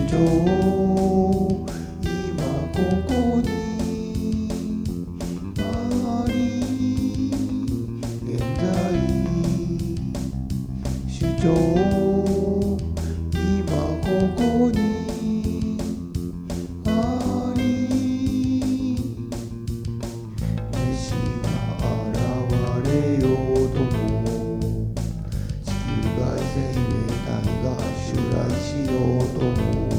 張今ここにあり現在主張今ここにあり飯が現れようとも地球外生命体が襲来しようとも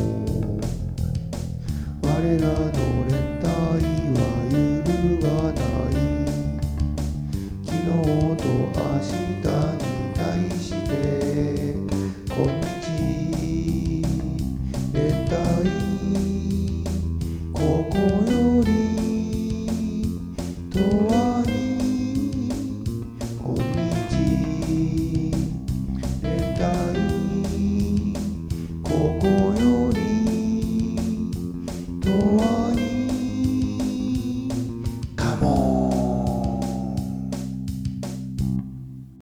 我らの連帯は揺るがない昨日と明日に対して今日連帯ここより永遠に今日連帯ここより